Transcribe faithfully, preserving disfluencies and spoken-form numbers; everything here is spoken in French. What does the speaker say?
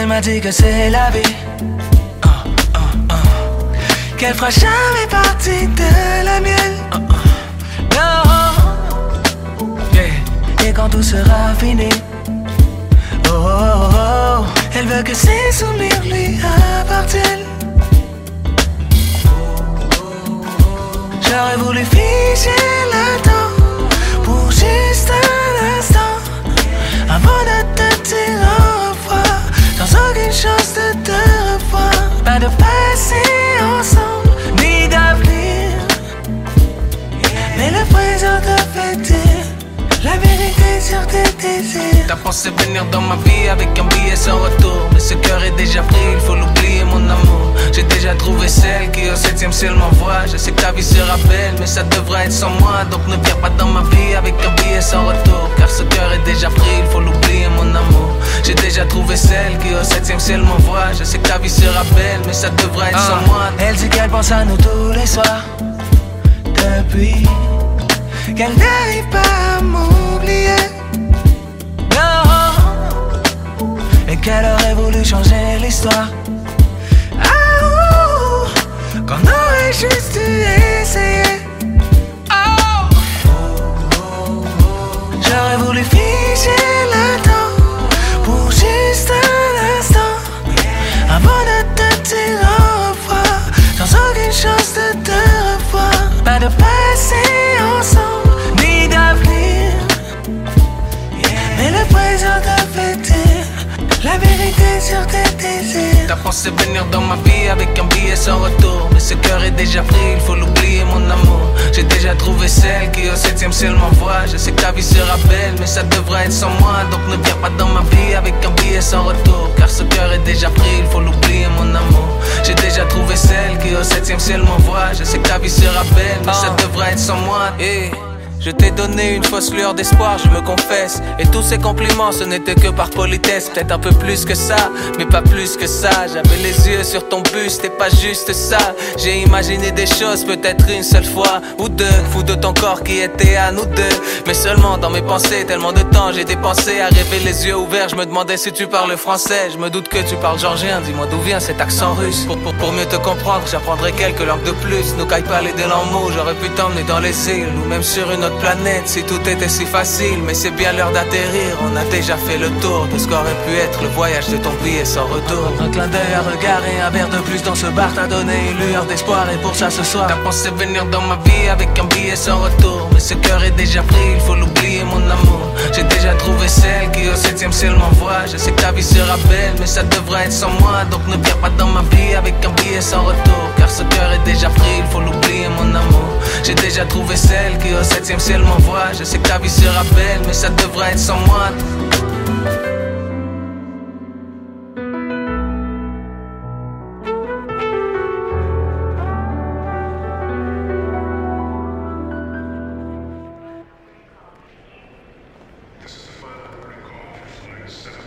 Elle m'a dit que c'est la vie, uh, uh, uh. qu'elle fera jamais partie de la mienne, uh, uh. No. Yeah. Et quand tout sera fini, oh, oh, oh, oh, elle veut que ses souvenirs lui appartiennent. J'aurais voulu figer le temps pour juste un instant avant de te dire au revoir, sans aucune chance de te revoir. Pas de passé ensemble, ni d'avenir, mais le présent te fait dire la vérité sur tes désirs. T'as pensé venir dans ma vie avec un billet sans retour, mais ce cœur est déjà pris, il faut l'oublier mon amour. J'ai déjà trouvé celle qui au septième ciel m'envoie. Je sais que ta vie sera belle, mais ça devrait être sans moi. Donc ne viens pas dans ma vie avec un billet sans retour, car ce cœur est déjà pris, il faut l'oublier mon amour. J'ai déjà trouvé celle qui au septième ciel m'envoie. Je sais que ta vie sera belle, mais ça devrait être ah. sans moi. Elle dit qu'elle pense à nous tous les soirs, depuis qu'elle n'arrive pas à m'oublier. Non. Et qu'elle aurait voulu changer l'histoire. Qu'on aurait juste dû essayer. Oh. J'aurais voulu figer le temps pour juste un instant avant de te dire au revoir, sans aucune chance de te revoir. Pas de passé ensemble, ni d'avenir, mais le présent te fait dire la vérité sur tes désirs. T'as pensé venir dans ma vie avec un billet sans retour, mais ce cœur est déjà pris, il faut l'oublier mon amour. J'ai déjà trouvé celle qui au septième ciel m'envoie. Je sais que ta vie sera belle, mais ça devrait être sans moi. Donc ne viens pas dans ma vie avec un billet sans retour, car ce cœur est déjà pris, il faut l'oublier mon amour. J'ai déjà trouvé celle qui au septième ciel m'envoie. Je sais que ta vie sera belle, mais ça devrait être sans moi. Hey. Je t'ai donné une fausse lueur d'espoir, je me confesse. Et tous ces compliments, ce n'était que par politesse. Peut-être un peu plus que ça, mais pas plus que ça. J'avais les yeux sur ton buste et pas juste ça. J'ai imaginé des choses, peut-être une seule fois ou deux, fou de ton corps qui était à nous deux. Mais seulement dans mes pensées, tellement de temps j'ai dépensé à rêver les yeux ouverts. Je me demandais si tu parles français, je me doute que tu parles georgien. Dis-moi d'où vient cet accent russe. Pour, pour, pour mieux te comprendre, j'apprendrai quelques langues de plus. Nous caille pas les deux langues mots, j'aurais pu t'emmener dans les îles ou même sur une autre planète si tout était si facile. Mais c'est bien l'heure d'atterrir, on a déjà fait le tour de ce qu'aurait pu être le voyage de ton billet sans retour. Un clin d'œil, un regard et un verre de plus dans ce bar t'a donné une lueur d'espoir. Et pour ça ce soir t'as pensé venir dans ma vie avec un billet sans retour, mais ce cœur est déjà pris, il faut l'oublier mon amour. J'ai déjà trouvé celle qui au septième ciel m'envoie. Je sais que ta vie sera belle, mais ça devrait être sans moi. Donc ne viens pas dans ma vie avec un billet sans retour, car ce cœur est déjà pris, il faut l'oublier mon amour. J'ai déjà trouvé celle qui au septième ciel m'envoie. Je sais que ta vie sera belle, mais ça devrait être sans moi. This is the final recording call for Flight seven